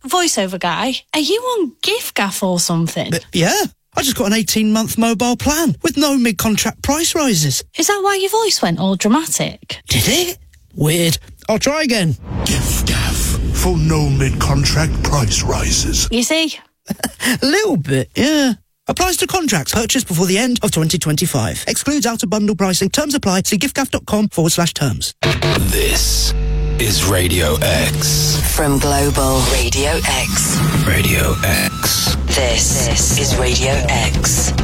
voiceover guy, are you on giffgaff or something? Yeah, I just got an 18-month mobile plan with no mid-contract price rises. Is that why your voice went all dramatic? Did it? Weird. I'll try again. giffgaff for no mid-contract price rises. You see? A little bit, yeah. Applies to contracts purchased before the end of 2025. Excludes out-of-bundle pricing. Terms apply. See giffgaff.com/terms. This is Radio X. From Global Radio X. Radio X. This is Radio X.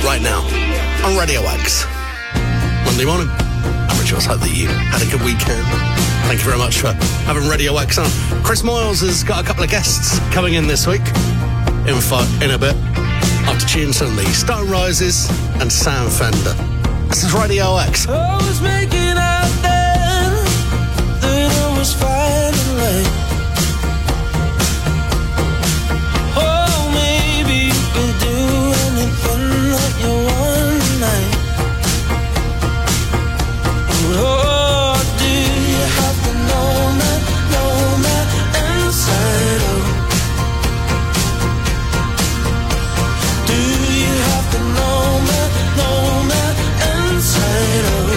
right now on Radio X. Monday morning. I really just hope that you had a good weekend. Thank you very much for having Radio X on. Chris Moyles has got a couple of guests coming in this week. Info in a bit. After tunes from the Stone Roses and Sam Fender. This is Radio X. I was making out then that I was fine and late. Oh, maybe you can do anything that you want tonight. Oh, do you have to know me inside out? Do you have to know me inside out?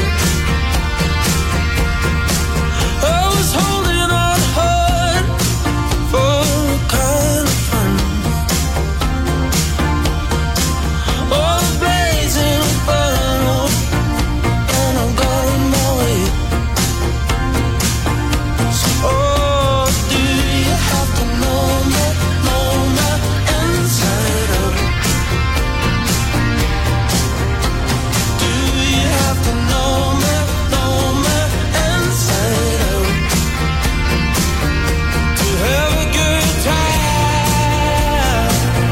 I was holding on hard for a kind of fun. Oh, blazing inferno, and I'm going my way. So, oh, do you have to know me inside out? Do you have to know me inside out? To have a good time.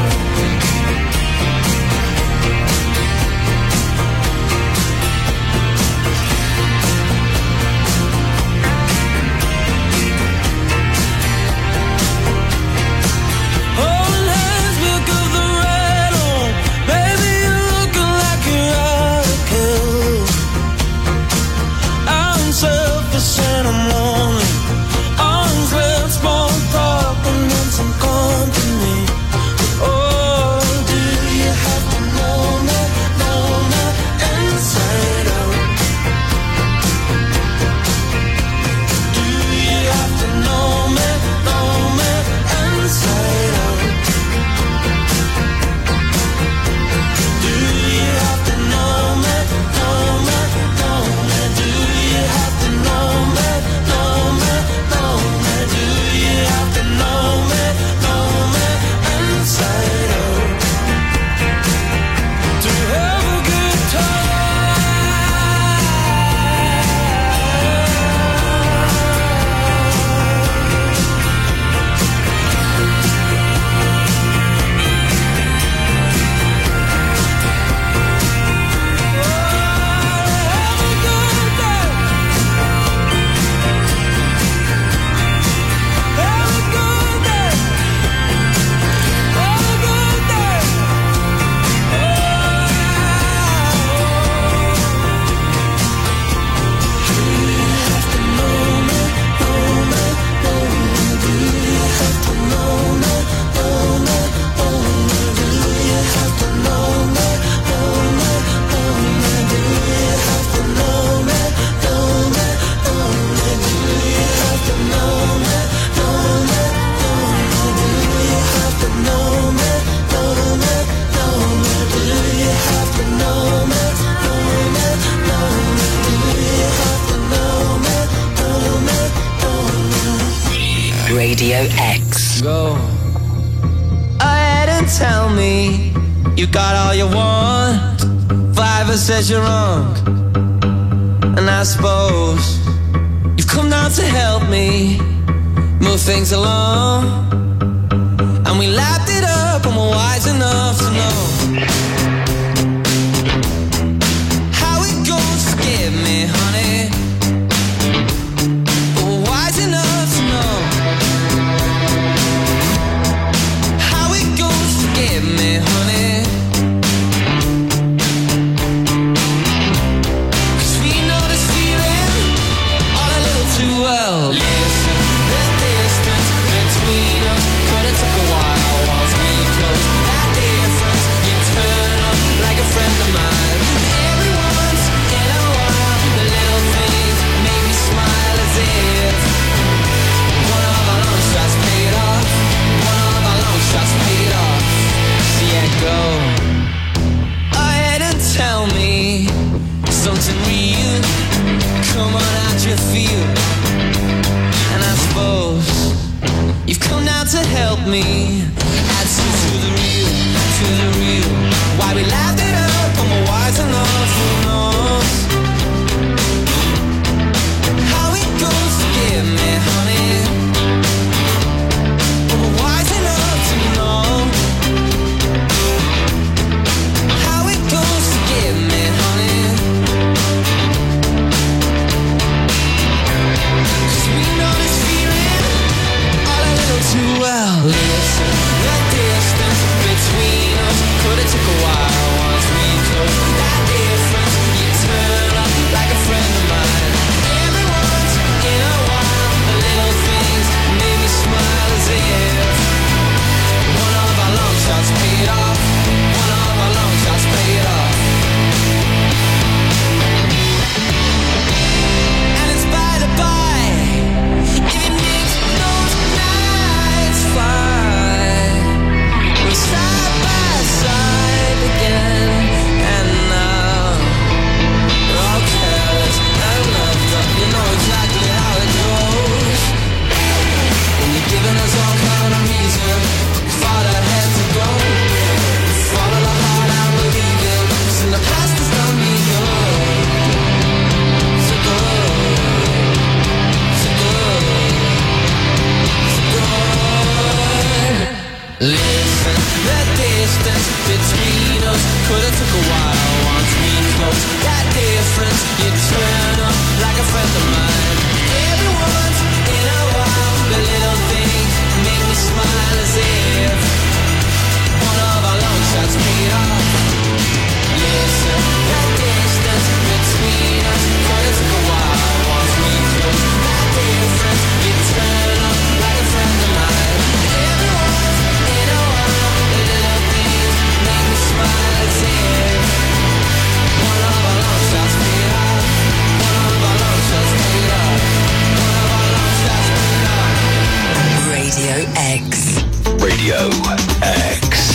Holding hands because the red on. Baby, you're looking like you're out of kill. I'm selfish and I'm lonely. Arms left, small talk, and then some company. Oh, do you have to know me inside out? Do you have to know me inside out? Do you have to know me? Do you have to know me? Do you have to know me inside out? To have a good Radio X. Go ahead and tell me you got all you want. Fiverr says you're wrong, and I suppose you've come down to help me move things along. And we lapped it up and we're wise enough to know how it goes. Forgive me, honey. We're wise enough to know how it goes. Forgive me, honey. 'Cause we know this feeling all a little too well. Listen, the distance between us could have took a while once we close. That difference, you turn up like a friend of mine. Every once in a while, the little things make me smile as if one of our long shots paid off. One of our long shots paid off. So yeah, go ahead and tell me something real. Come on out your field. And I suppose you've come down to help me add some to the real. Why we laughed it up Listen, the distance between us could have took a while. Once we close that difference, you turn up like a friend of mine. Every once in a while, the little things make me smile as if one of our long shots paid off. Listen, the distance between us could have took a while. Once we close that difference, you turn up like a friend of mine. Every once in a while, the little things make me smile as if one of our long shots paid off. One of our long shots paid off. One of our long shots paid off. Radio X. Radio X.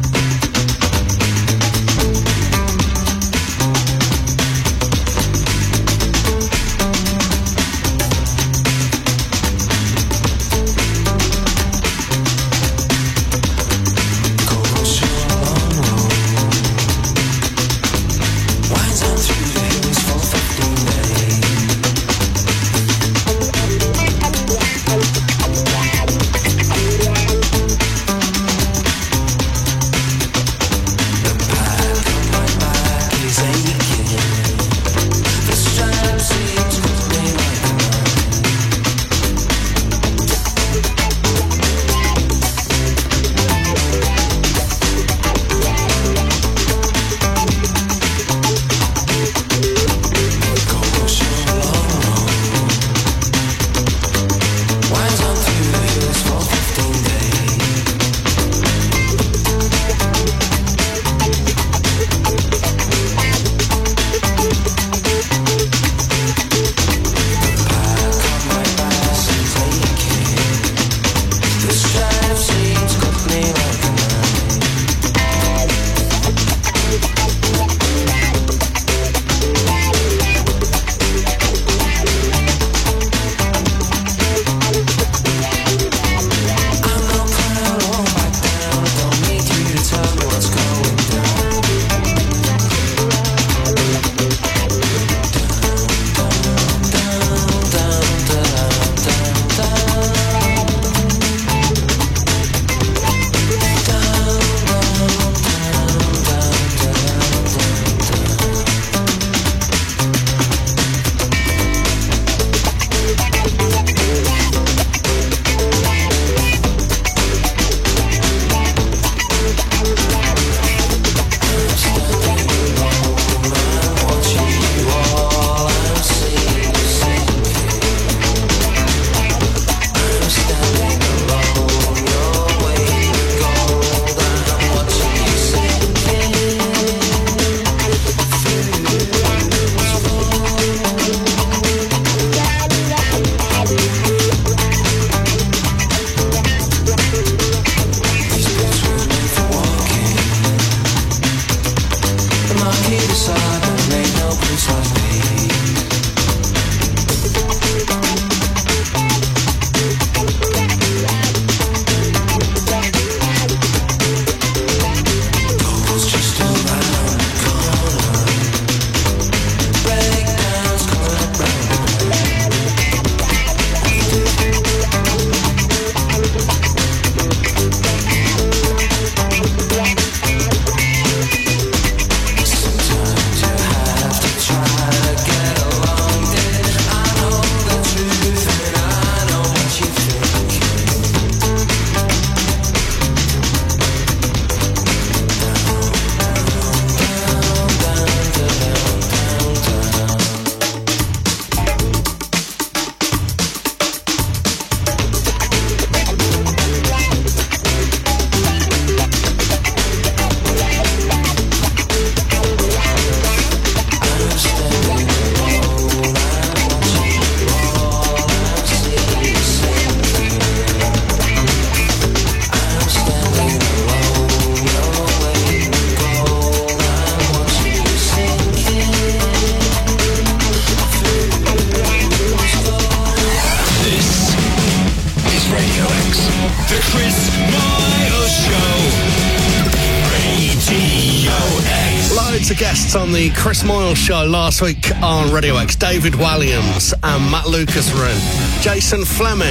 Loads of guests on the Chris Moyle show last week on Radio X. David Walliams and Matt Lucas were in. Jason Fleming,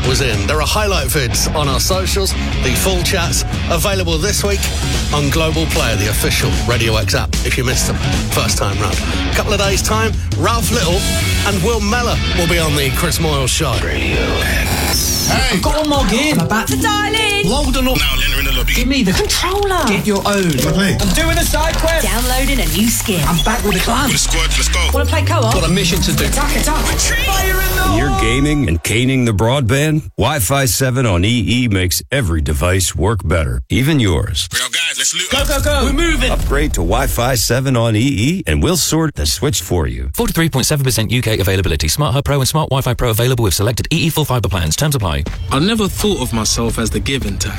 was in. There are highlight vids on our socials. The full chat's available this week on Global Player, the official Radio X app, if you missed them first time round. A couple of days' time, Ralph Little and Will Mellor will be on the Chris Moyle Show. Radio X. Hey. I've got one more game. I'm about to dial in. Load and up. Now, enter in the lobby. Give me the controller. Get your own. I'm doing a side quest. Downloading a new skin. I'm back with a clan. With the squad, let's go. Want to play co-op? Got a mission to do. Attack. Fire in the You're gaming and caning the broadband? Wi-Fi 7 on EE makes every device work better, even yours. Yo, guys, let's loot. Go. We're moving. Upgrade to Wi-Fi 7 on EE and we'll sort the switch for you. 43.7% UK availability. Smart Hub Pro and Smart Wi-Fi Pro available with selected EE full fibre plans. Terms apply. I never thought of myself as the giving type.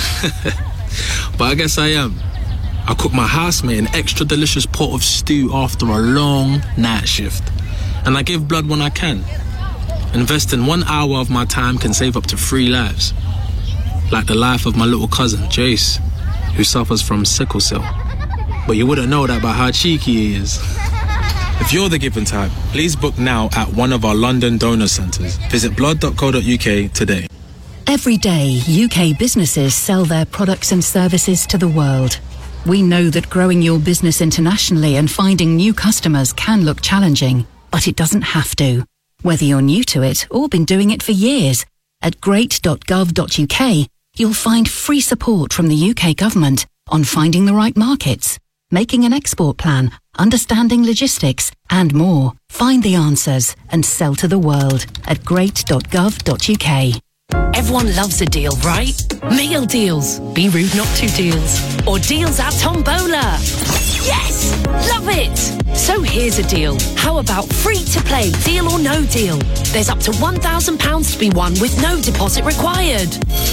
But I guess I am. I cook my housemate an extra delicious pot of stew after a long night shift. And I give blood when I can. Investing 1 hour of my time can save up to 3 lives. Like the life of my little cousin, Jace, who suffers from sickle cell. But you wouldn't know that by how cheeky he is. If you're the giving type, please book now at one of our London donor centres. Visit blood.co.uk today. Every day, UK businesses sell their products and services to the world. We know that growing your business internationally and finding new customers can look challenging, but it doesn't have to. Whether you're new to it or been doing it for years, at great.gov.uk, you'll find free support from the UK government on finding the right markets, making an export plan, understanding logistics, and more. Find the answers and sell to the world at great.gov.uk. Everyone loves a deal, right? Meal deals, be rude not to deals, or deals at Tombola. Yes! Love it! So here's a deal. How about free to play, deal or no deal? There's up to £1,000 to be won with no deposit required.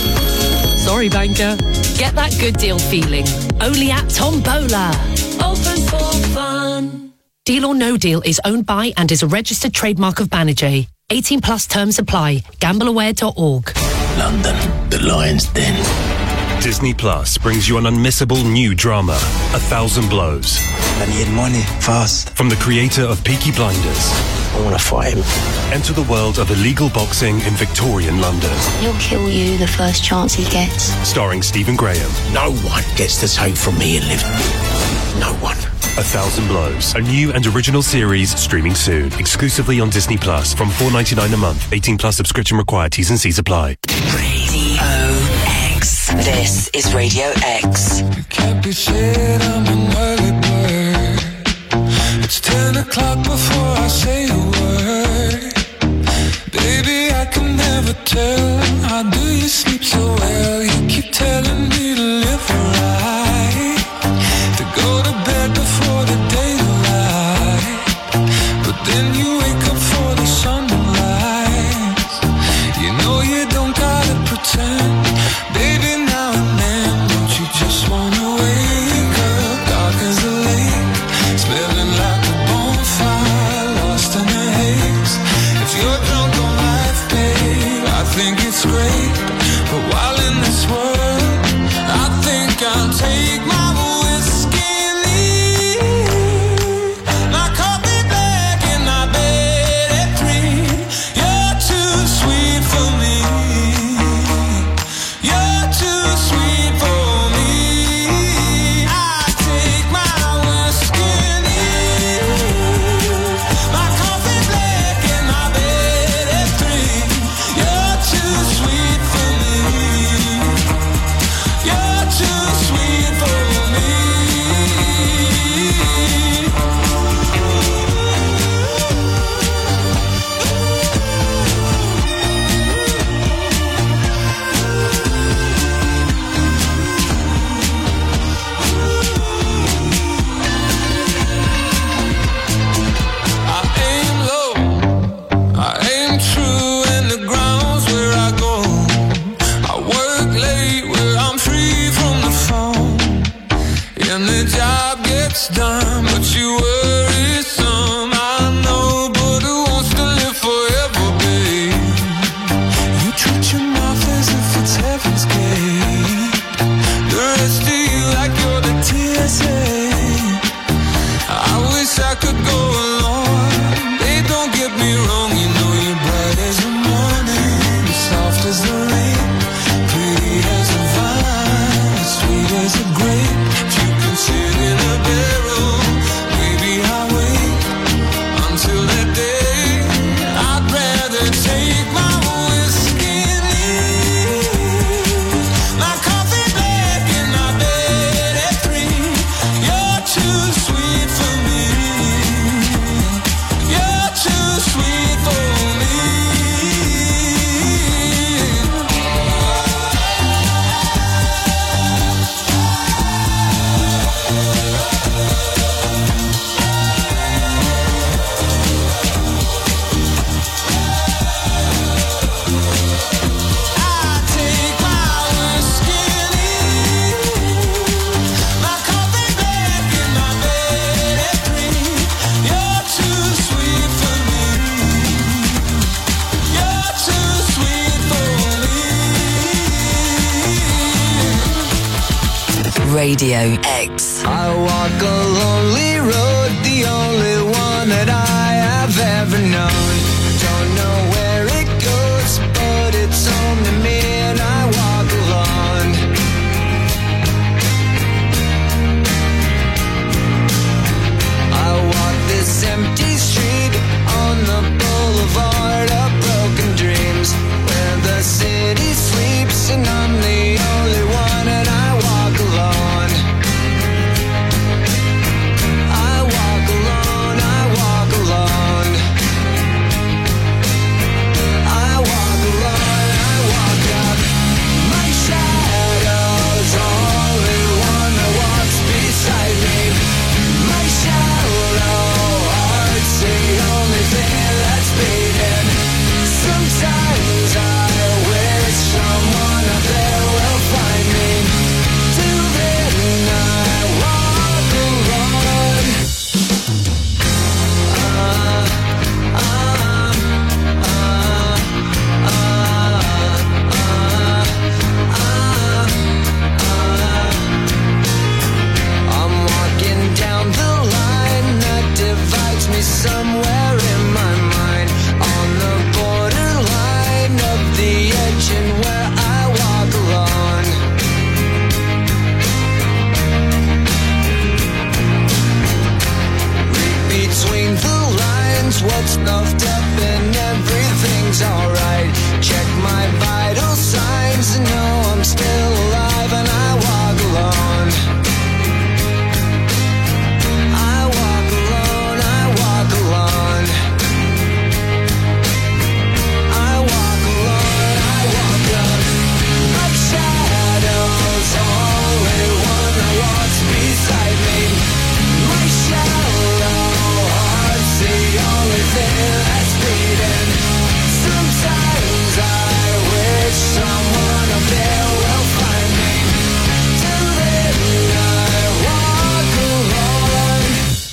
Sorry, banker. Get that good deal feeling. Only at Tombola. Open for fun. Deal or No Deal is owned by and is a registered trademark of Banijay. 18 plus terms apply. Gambleaware.org. London, the lion's den. Disney Plus brings you an unmissable new drama, 1,000 Blows. I need money, fast. From the creator of Peaky Blinders. I want to fight him. Enter the world of illegal boxing in Victorian London. He'll kill you the first chance he gets. Starring Stephen Graham. No one gets to take from me and live. No one. 1,000 Blows. A new and original series streaming soon. Exclusively on Disney Plus from $4.99 a month. 18 plus subscription required. T's and C's apply. Radio X. This is Radio X. You can't be said I'm an early bird. It's 10 o'clock before I say a word. Baby, I can never tell. How do you sleep so well? You keep telling me to live right, to go to bed before the daylight, but then you wake up for the sun to rise. You know you don't gotta pretend, baby, now and then. Don't you just wanna wake up dark as a lake, smelling like a bonfire, lost in a haze. If you're drunk on life, babe, I think it's great, but while in this world, I think I'll take my whiskey. Done, but you worry some, I know, but who wants to live forever, babe? You treat your mouth as if it's heaven's gate. The rest of you like you're the TSA. I wish I could go along. Babe, don't get me wrong, you know you're bright as the morning, soft as Radio X. I walk a lonely road, the only one that I have ever known. Don't know where it goes, but it's home to me and I walk alone. I walk this empty street on the boulevard of broken dreams, where the city sleeps and I'm the only one and I walk alone. I walk alone, I walk alone. I walk alone, I walk up. My shadow's only one that walks beside me. My shallow heart's the only thing that's beating. Sometimes I wish someone up there will find me. Till then I walk alone. I'm walking down the line that divides me somewhere in my mind, on the borderline of the edge and where I walk alone. Read between the lines what's puffed up and everything's alright. Check my vital signs and know I'm still alive and I walk alone. I walk alone, I walk alone. I walk alone, I walk up. My shadow's only one that walks beside me. My shallow heart's the only thing that's beating. Sometimes I wish someone up there will find me. Till then I walk alone.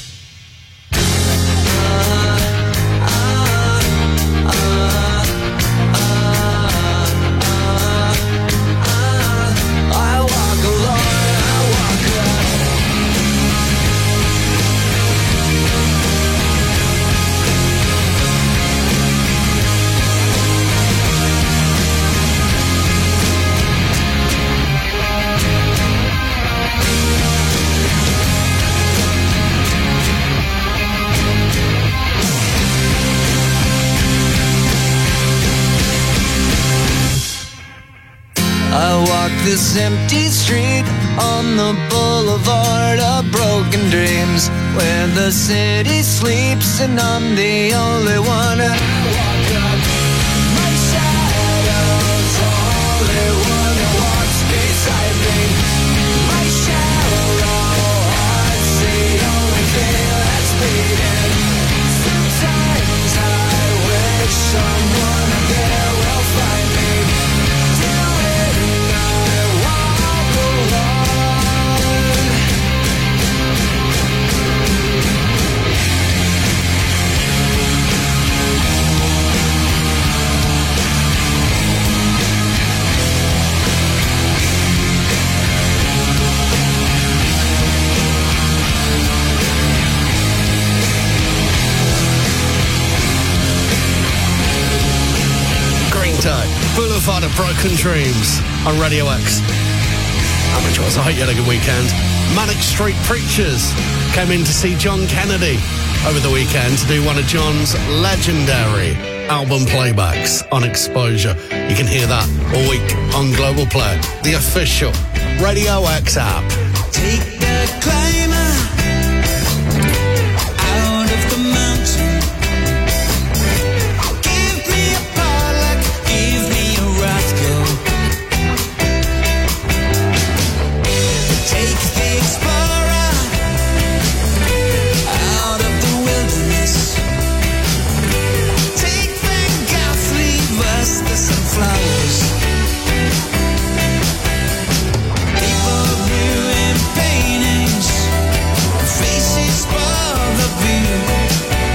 I walk alone, I walk alone. I walk this empty street on the boulevard of broken dreams, where the city sleeps and I'm the only one. And I walk up. My shadow's only one that walks beside me. My shallow heart's the only thing that's beating. Sometimes I wish someone up there will find me. Till then I walk alone. Green Day, Boulevard of Broken Dreams on Radio X. I'm Rich Wells. I hope you had a good weekend. Manic Street Preachers came in to see John Kennedy over the weekend to do one of John's legendary album playbacks on Exposure. You can hear that all week on Global Play, the official Radio X app. Take the climber out of the mountain. Give me a Pollock, give me a Rothko. Take the explorer out of the wilderness. Take Van Gogh, leave us the sunflowers. People viewing paintings, faces for the view.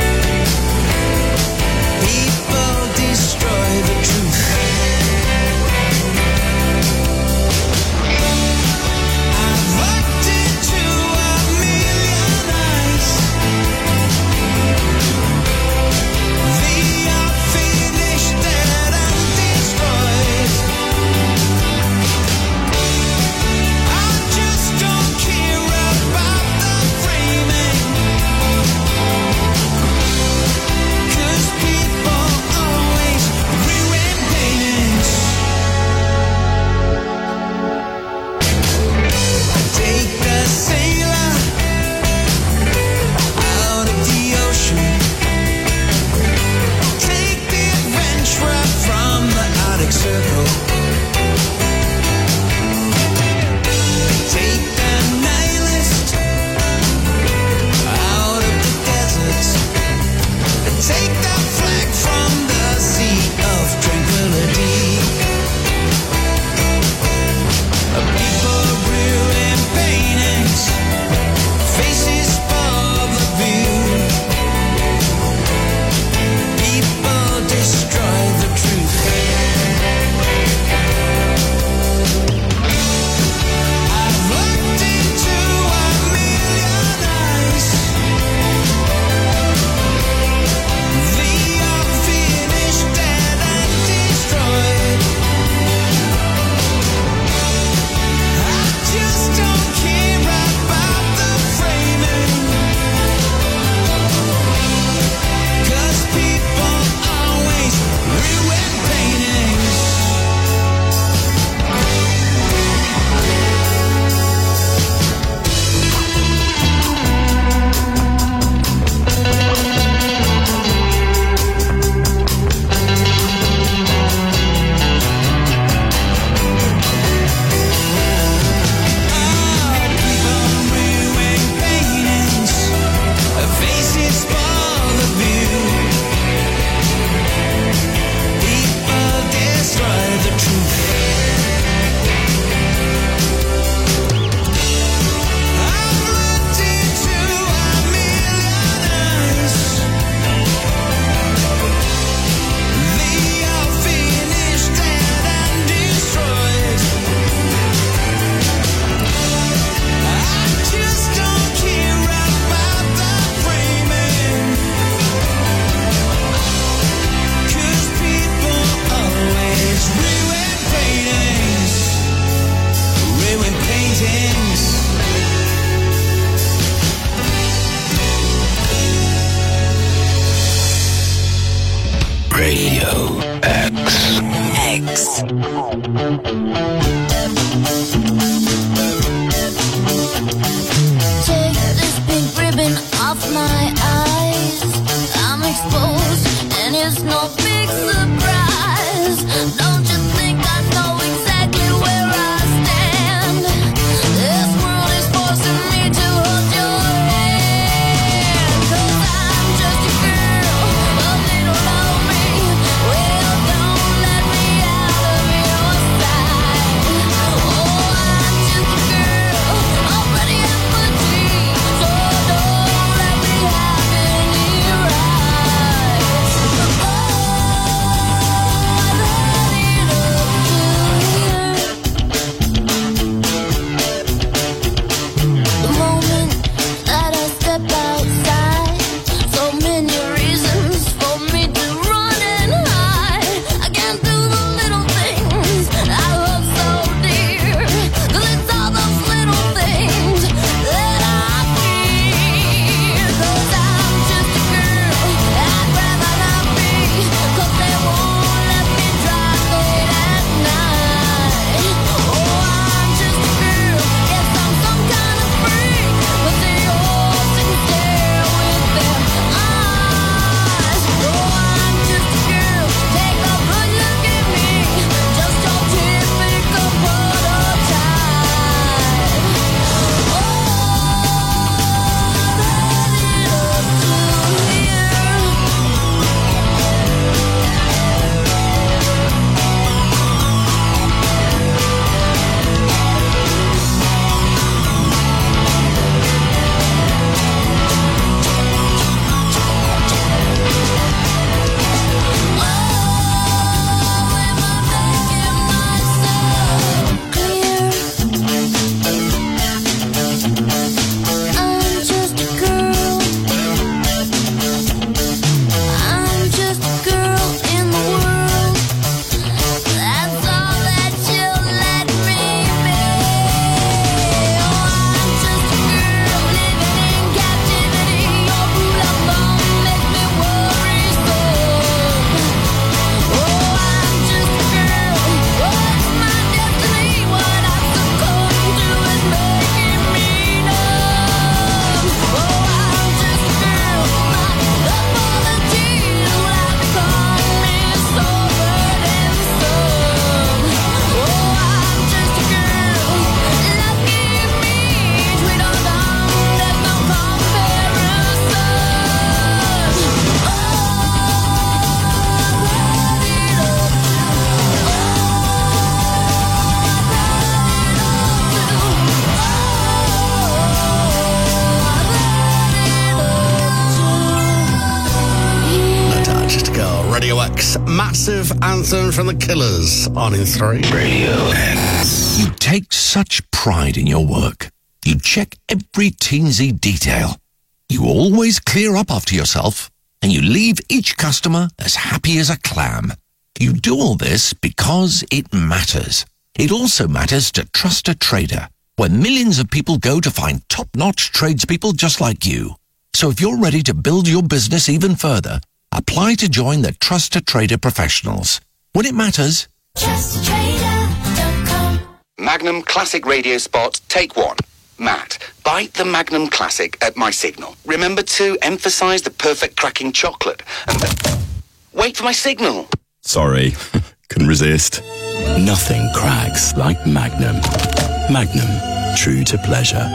Radio X. Massive anthem from the Killers on in 3. Radio X. You take such pride in your work. You check every teensy detail. You always clear up after yourself, and you leave each customer as happy as a clam. You do all this because it matters. It also matters to Trust a Trader, where millions of people go to find top-notch tradespeople just like you. So if you're ready to build your business even further, apply to join the Trust a Trader professionals. When it matters, TrustATrader.com. Magnum Classic Radio Spot, take 1. Matt, bite the Magnum Classic at my signal. Remember to emphasize the perfect cracking chocolate. And wait for my signal. Sorry, couldn't resist. Nothing cracks like Magnum. Magnum, true to pleasure.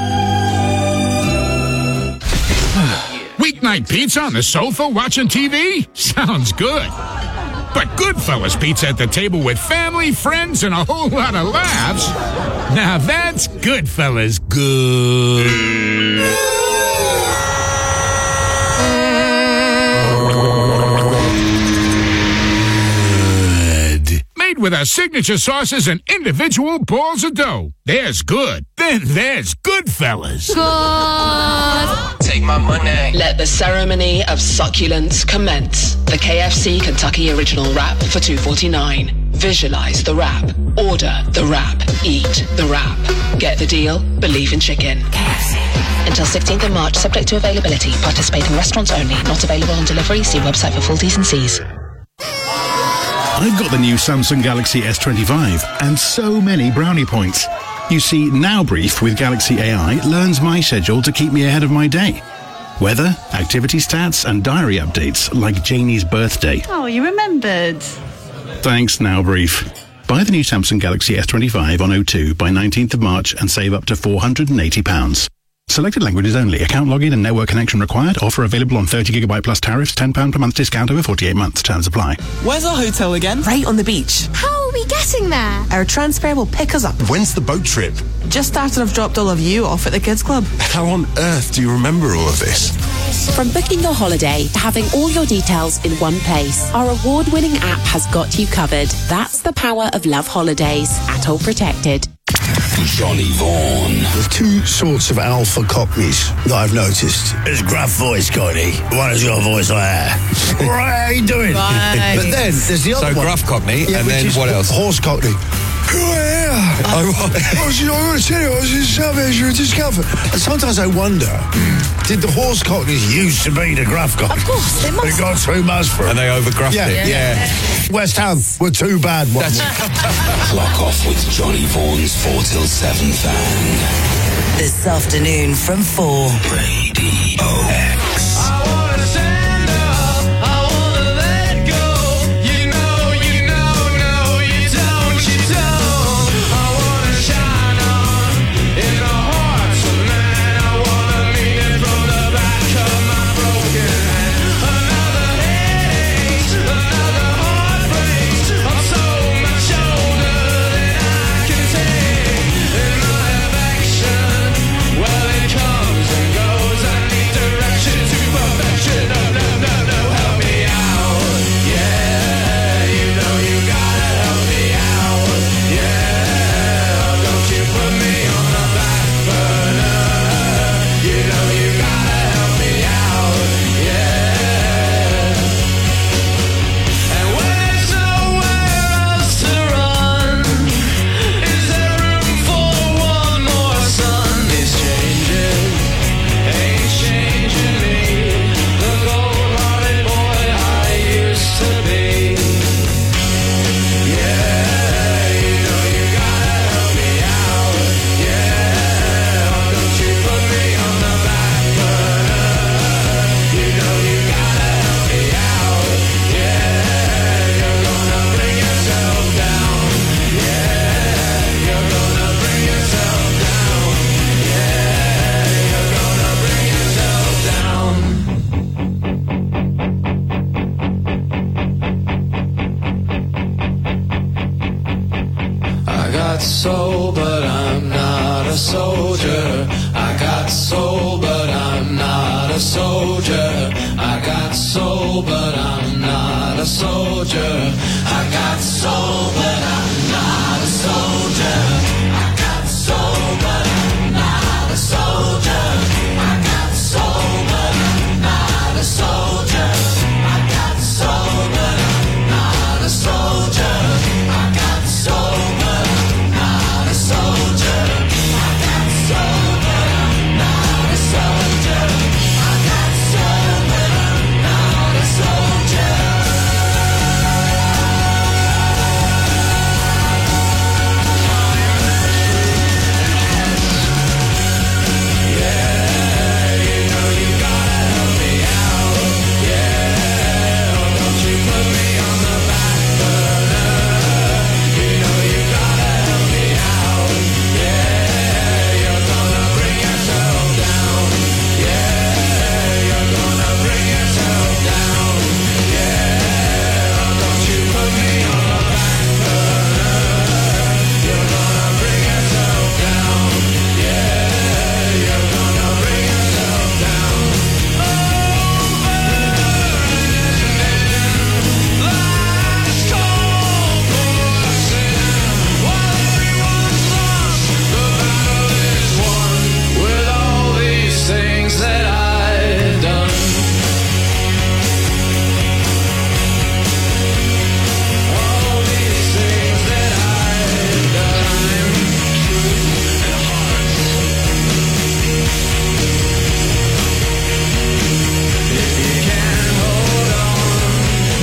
Weeknight pizza on the sofa watching TV? Sounds good. But Goodfellas pizza at the table with family, friends, and a whole lot of laughs? Now that's Goodfellas good. Made with our signature sauces and individual balls of dough. There's good. Then there's Goodfellas. Good. Take my money. Let the ceremony of succulence commence. The KFC Kentucky Original Wrap for $2.49. Visualize the wrap. Order the wrap. Eat the wrap. Get the deal? Believe in chicken. KFC. Until 16th of March, subject to availability. Participating restaurants only. Not available on delivery. See website for full T's and C's. I've got the new Samsung Galaxy S25 and so many brownie points. You see, Now Brief with Galaxy AI learns my schedule to keep me ahead of my day. Weather, activity stats, and diary updates like Janie's birthday. Oh, you remembered. Thanks, Now Brief. Buy the new Samsung Galaxy S25 on O2 by 19th of March and save up to £480. Selected languages only. Account login and network connection required. Offer available on 30GB plus tariffs. £10 per month discount over 48 months. Terms apply. Where's our hotel again? Right on the beach. How are we getting there? Our transfer will pick us up. When's the boat trip? Just after I've dropped all of you off at the kids club. How on earth do you remember all of this? From booking your holiday to having all your details in one place, our award-winning app has got you covered. That's the power of Love Holidays at All Protected. Johnny Vaughan. There's two sorts of alpha cockneys that I've noticed. There's gruff voice cockney. One is your voice I have. Right, how you doing? Right. But then there's the other one. So gruff cockney, yeah, and then what else? Horse cockney. I want to tell you, I was in some measure of discomfort. And sometimes I wonder, did the horse cockneys used to be the gruff cockneys? Of course, they must. They got too much for it. And they overgruffed it. Yeah. West Ham were too bad. Clock off with Johnny Vaughan's 4 till 7 fan. This afternoon from 4. Radio X. soul, but I'm not a soldier. I got soul, but I'm not a soldier. I got soul, but I'm not a soldier. I got soul, but I'm not a soldier. I got soul, but I'm not a soldier. I got soul, but I'm not a soldier. I got soul, but I'm not a soldier. I got soul, but I'm not a soldier. I got soul, but I'm not a soldier. I got soul, but I'm not a soldier. With all these things that I've done, all these things that I've done, true and heart. If you can hold on,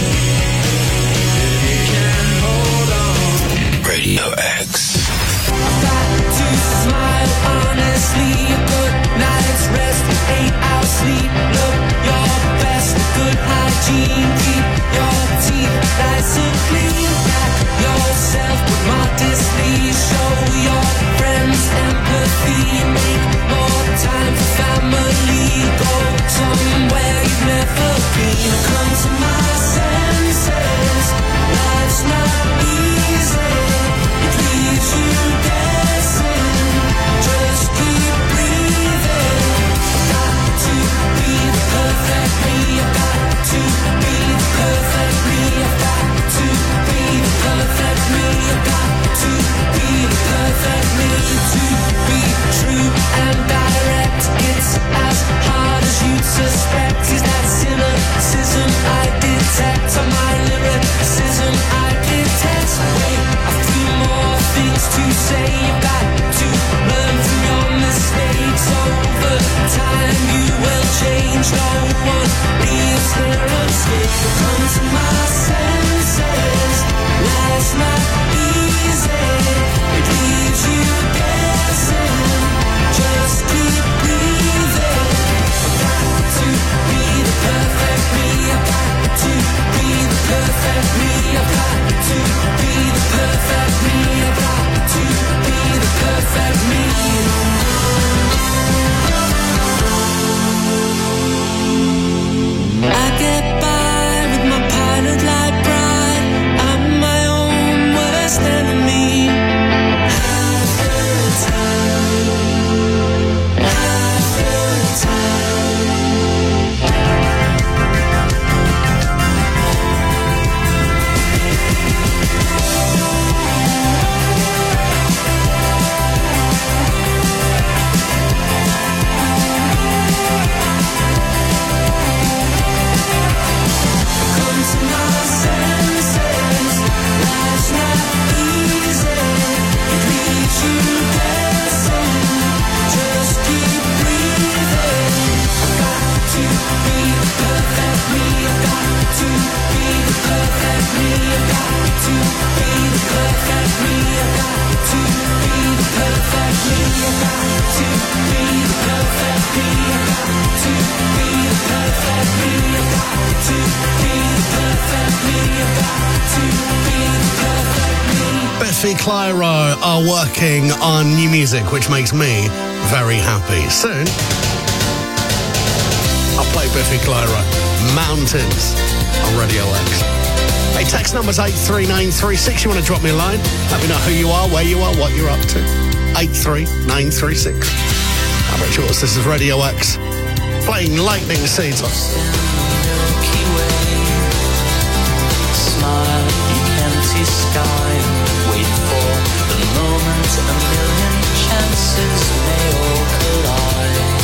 if you can hold on. Radio X. To smile honestly, a good night's rest, 8 hours sleep, look your best, good hygiene, keep your teeth nice and clean, back yourself modestly, show your friends empathy, make more time for family, go somewhere you've never been, come to my senses, life's not easy, it leaves you guessing. Just keep breathing. Got to be the perfect me. I've got to be the perfect me. I've got to be the perfect me. I've got to be the perfect me. To be true and direct, it's as hard as you'd suspect. Is that cynicism I detect? Or my lyricism I detect? Wait, a few more things to say. You've got to learn from your mistakes. Over time you will change. No one leaves here unscathed. Come to my senses. Life's not easy. It leaves you guessing. Just keep breathing. I've got to be the perfect me. I've got to be the perfect me. I've got to be the perfect me. I've got to be the perfect me. I get by with my pilot light bright. I'm my own worst enemy. Half the time, half the time. Come to my senses. Life's not easy. It leaves you guessing. Just keep breathing. I've got to be the perfect me. I've got to be the perfect me. I've got to be the perfect me. I've got to be the perfect me. I've got to be the perfect me. I've got to be the perfect me. I've got to be the perfect me. I've got to be the perfect me. Biffy Clyro are working on new music, which makes me very happy. Soon, I'll play Biffy Clyro, Mountains, on Radio X. Hey, text number's 83936. You want to drop me a line? Let me know who you are, where you are, what you're up to. 83936. I'm Rich Watts. This is Radio X. Playing Lightning Seeds. sky and wait for the moment a million chances may all collide.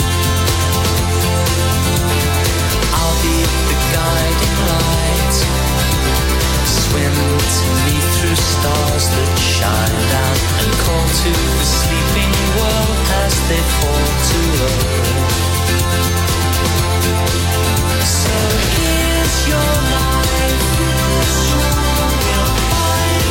I'll be the guiding light, swim to me through stars that shine down and call to the sleeping world as they fall to earth. So here's your life, we'll find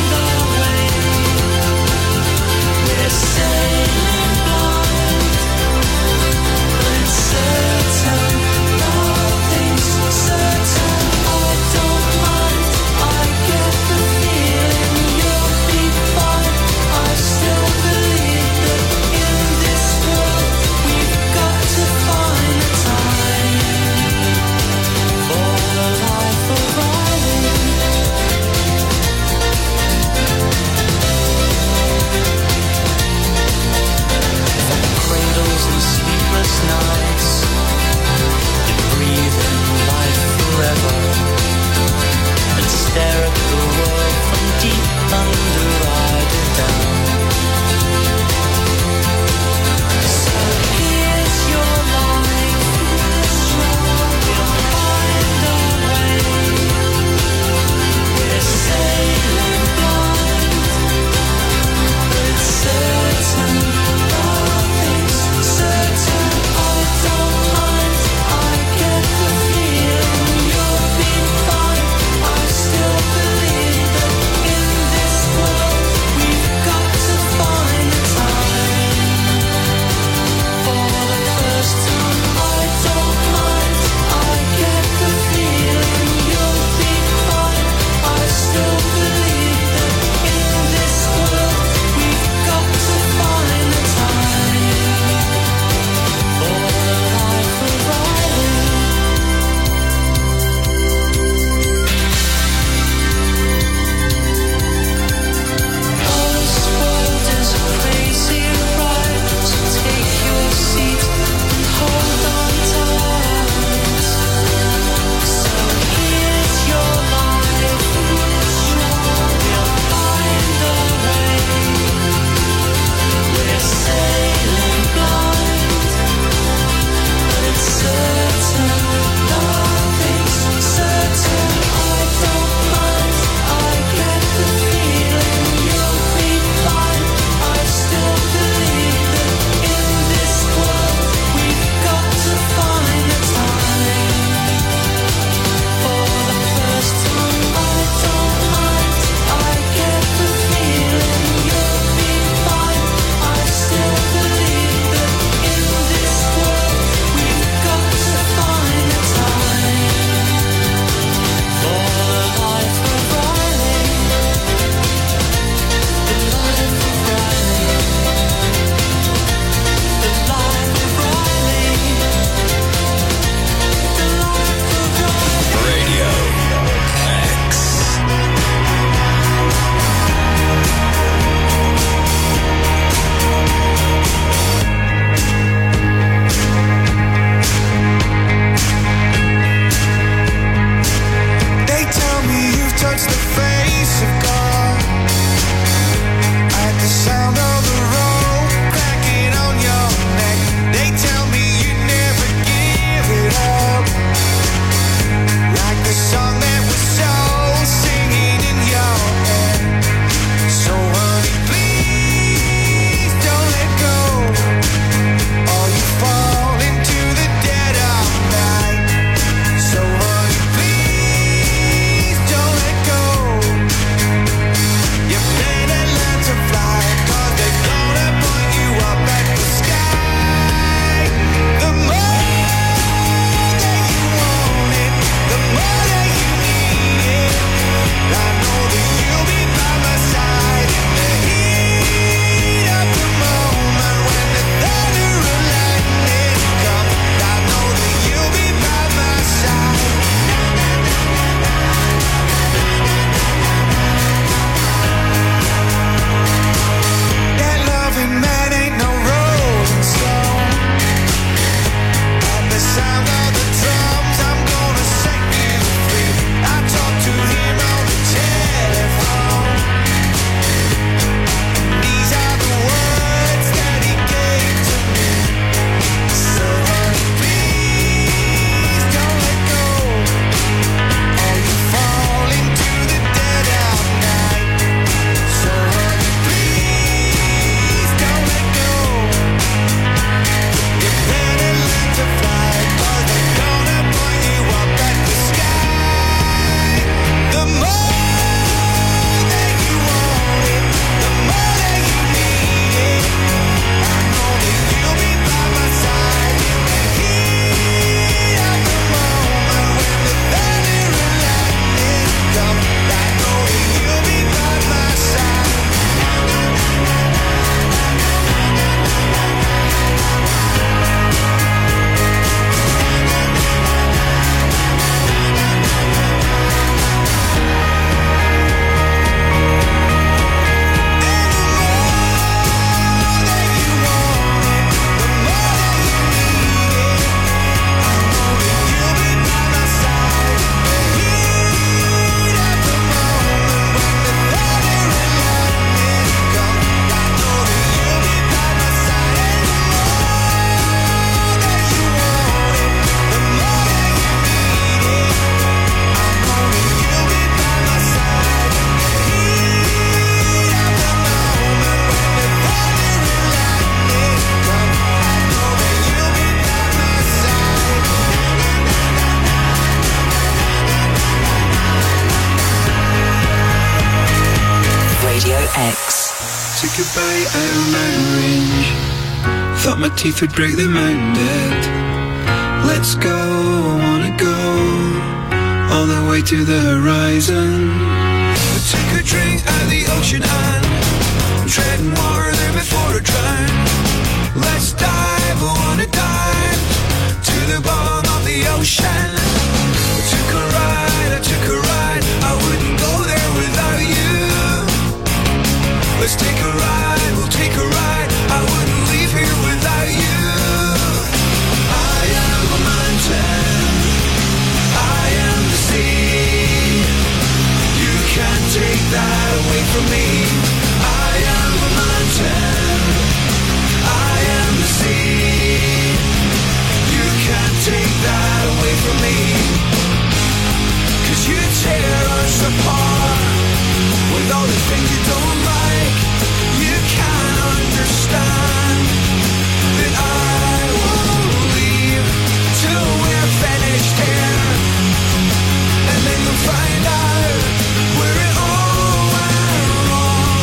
Took a bite out of mountain range. Thought my teeth would break the mountain bed. Let's go, I wanna go all the way to the horizon. I took a drink out of the ocean and treading water there before I drown. Let's dive, I wanna dive to the bottom of the ocean. I took a ride, I wouldn't go there without you. Let's take a ride, we'll take a ride, I wouldn't leave here without you. I am a mountain, I am the sea. You can't take that away from me. I am a mountain, I am the sea. You can't take that away from me. 'Cause you tear us apart with all the things you don't like. You can't understand that I won't leave till we're finished here. And then you'll find out where it all went wrong.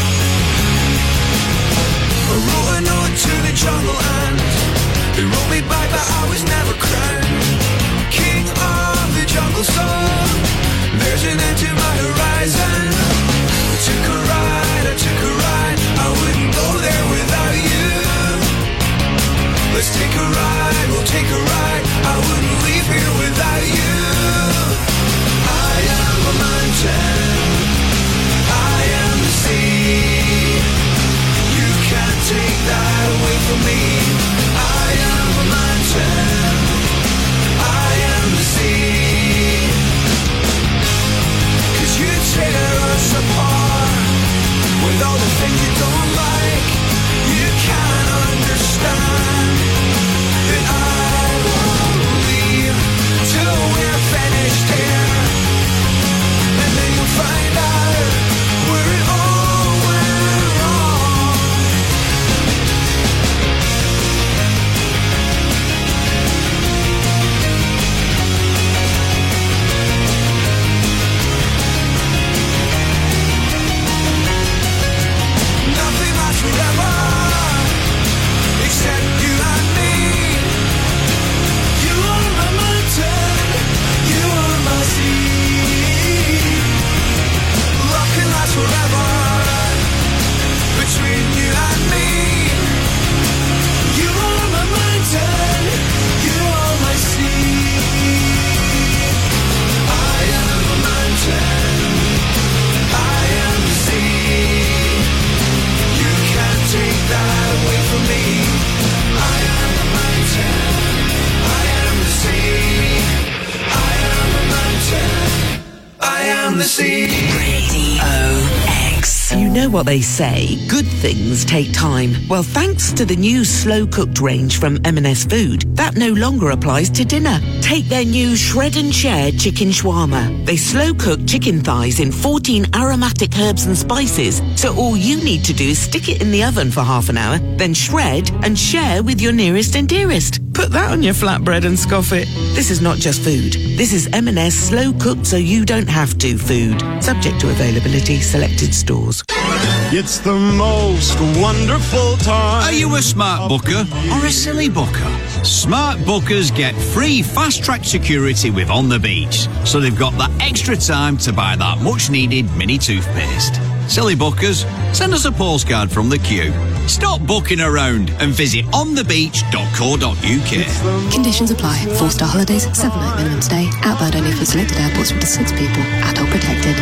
I wrote a note to the jungle and they wrote me back that I was never crowned king of the jungle song. There's an end to my horizon. I took a ride, I wouldn't go there without you. Let's take a ride, we'll take a ride, I wouldn't leave here without you. I am a mountain, I am the sea. You can't take that away from me. I am a mountain, I am the sea. 'Cause you tear us apart with all the things you don't like. You can't understand that I won't leave till we're finished here. And then you'll find out where it all went wrong. Nothing lasts forever except you and me. You are my mountain, you are my sea. Love can last forever between you and me. You are my mountain, you are my sea. I am a mountain, I am the sea. You can't take that away from me. I am a mountain, I am the sea. I am a mountain, I am the sea. Radio X. You know what they say, good things take time. Well, thanks to the new slow-cooked range from M&S Food, that no longer applies to dinner. Take their new Shred and Share Chicken Shawarma. They slow-cook chicken thighs in 14 aromatic herbs and spices, so all you need to do is stick it in the oven for half an hour, then shred and share with your nearest and dearest. Put that on your flatbread and scoff it. This is not just food. This is M&S slow-cooked so you don't have to food. Subject to availability, selected stores. It's the most wonderful time. Are you a smart booker or a silly booker? Smart bookers get free fast-track security with On the Beach, so they've got that extra time to buy that much-needed mini toothpaste. Silly bookers, send us a postcard from the queue. Stop booking around and visit onthebeach.co.uk. Conditions apply. 4-star holidays, 7-night minimum stay. Outbound only for selected airports with 6 people. Adult protected.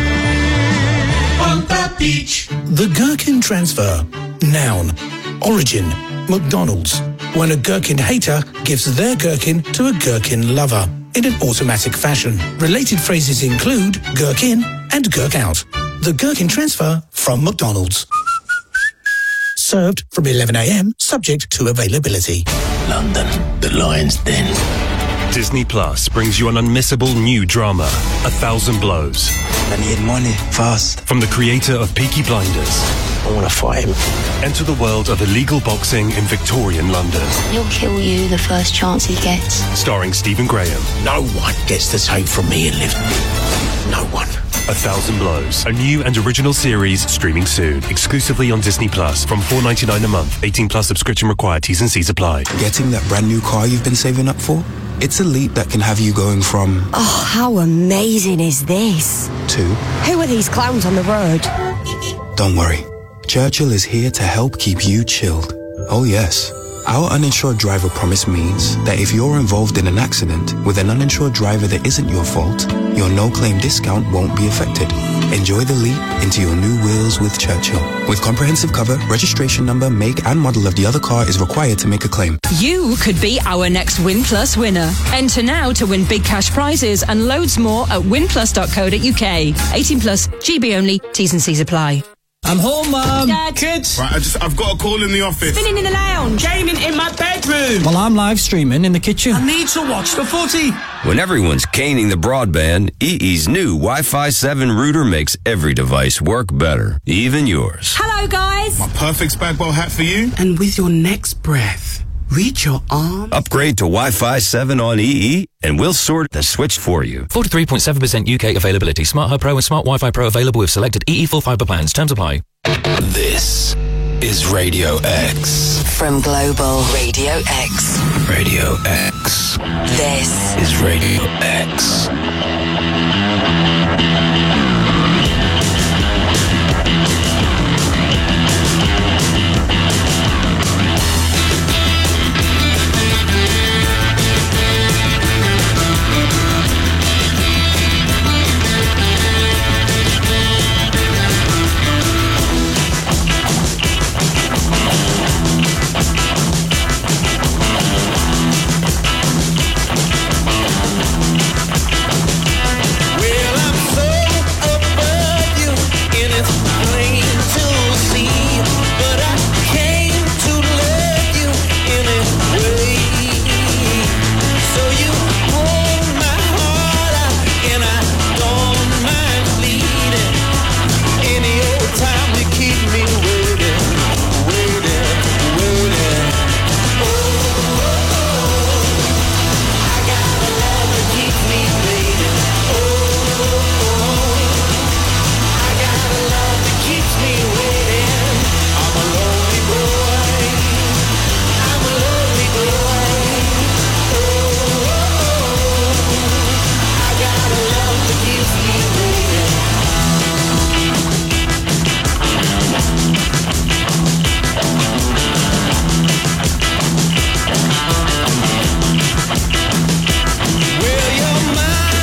On the beach. The Gherkin Transfer. Noun. Origin. McDonald's. When a gherkin hater gives their gherkin to a gherkin lover in an automatic fashion. Related phrases include gherk in and gherk out. The Gherkin Transfer from McDonald's. Served from 11 a.m, subject to availability. London, the Lion's Den. Disney Plus brings you an unmissable new drama, 1,000 Blows. I need money, fast. From the creator of Peaky Blinders. I want to fight him. Enter the world of illegal boxing in Victorian London. He'll kill you the first chance he gets. Starring Stephen Graham. No one gets to take from me and live. No one. 1,000 Blows. A new and original series streaming soon. Exclusively on Disney Plus from $4.99 a month. 18 plus subscription required. T's and C's apply. Getting that brand new car you've been saving up for? It's a leap that can have you going from... Oh, how amazing is this? To... Who are these clowns on the road? Don't worry. Churchill is here to help keep you chilled. Oh yes. Our uninsured driver promise means that if you're involved in an accident with an uninsured driver that isn't your fault, your no-claim discount won't be affected. Enjoy the leap into your new wheels with Churchill. With comprehensive cover, registration number, make and model of the other car is required to make a claim. You could be our next Win Plus winner. Enter now to win big cash prizes and loads more at winplus.co.uk. 18 plus, GB only, T's and C's apply. I'm home, Mum. Dad. Kids. Right, I've got a call in the office. Spinning in the lounge. Gaming in my bedroom. Well, I'm live streaming in the kitchen. I need to watch the footy. When everyone's caning the broadband, EE's new Wi-Fi 7 router makes every device work better, even yours. Hello, guys. My perfect Spagbol hat for you. And with your next breath, reach your arm. Upgrade to Wi-Fi 7 on EE, and we'll sort the switch for you. 43.7% UK availability. Smart Hub Pro and Smart Wi-Fi Pro available with selected EE full fibre plans. Terms apply. This is Radio X. From Global Radio X. Radio X. This is Radio X.